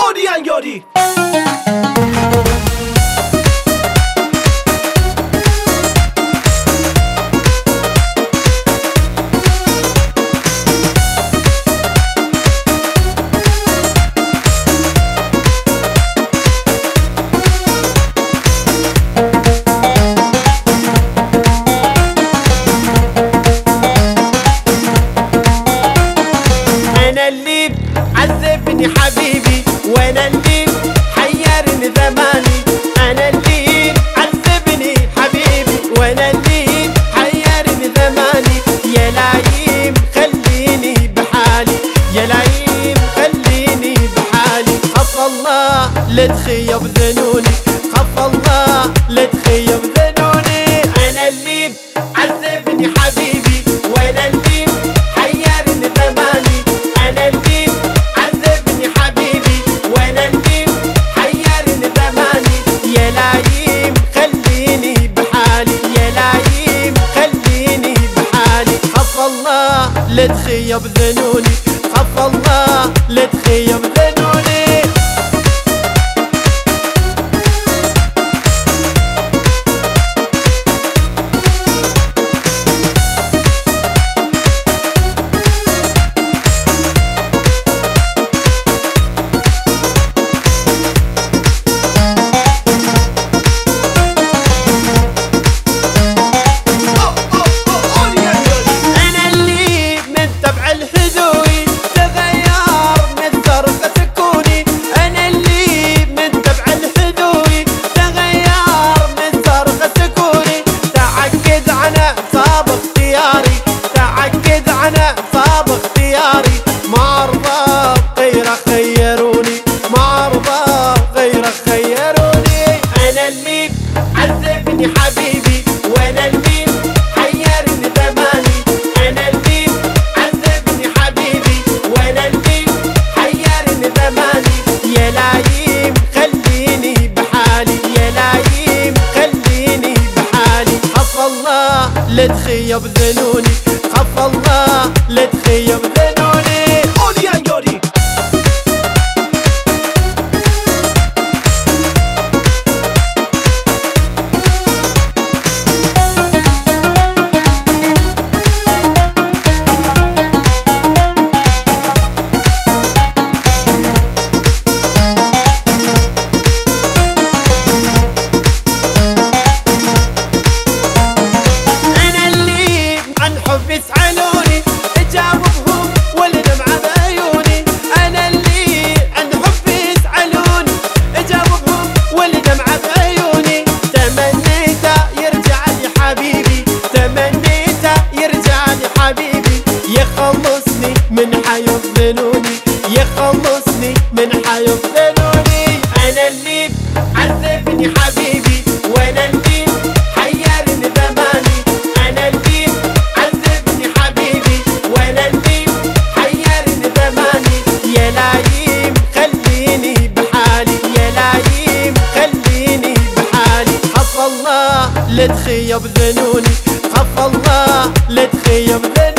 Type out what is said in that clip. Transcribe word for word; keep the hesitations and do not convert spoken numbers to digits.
Odi and Yodi. اللي عذبني حبيبي وانا اللي حيرني زماني. انا اللي عذبني حبيبي وانا اللي حيرني زماني. يا لايم خليني بحالي، يا لايم خليني بحالي. خف الله لا تخيب ذنوني، خف الله لا تخيب ذنوني. انا اللي عذبني حبيبي وانا اللي حيرني زماني. أنا اللي عذبني حبيبي وأنا اللي حيرني زماني. يا لايم خليني بحالي، يا لايم خليني بحالي. خف الله لا تخيب ذنوني، خف الله لا تخيب ذنوني. صاب اختياري ما ارضى غيره خيروني، ما ارضى غيره خيروني. انا اللي عذبني حبيبي وانا اللي حيرني زماني. انا اللي عذبني حبيبي وانا اللي حيرني زماني. يا لايم خليني بحالي، يا لايم خليني بحالي. خف الله لا تخيب ذنوني، خف الله لا تخيب ذنوني. Odi and Yodi. يسألوني اجاوبهم والدمعة بعيوني. انا اللي عند حب يسألوني اجاوبهم والدمعة بعيوني. تمنيته يرجع لي حبيبي، تمنيته يرجع لي حبيبي. يخلصني من حيف ذنوني، يخلصني من حيف ذنوني. انا اللي عذبني حبيبي وانا اللي حيرني زماني. انا اللي يا لايم خليني بحالي، يا لايم خليني بحالي. خف الله لا تخيب ذنوني، خف الله لا تخيب ذنوني.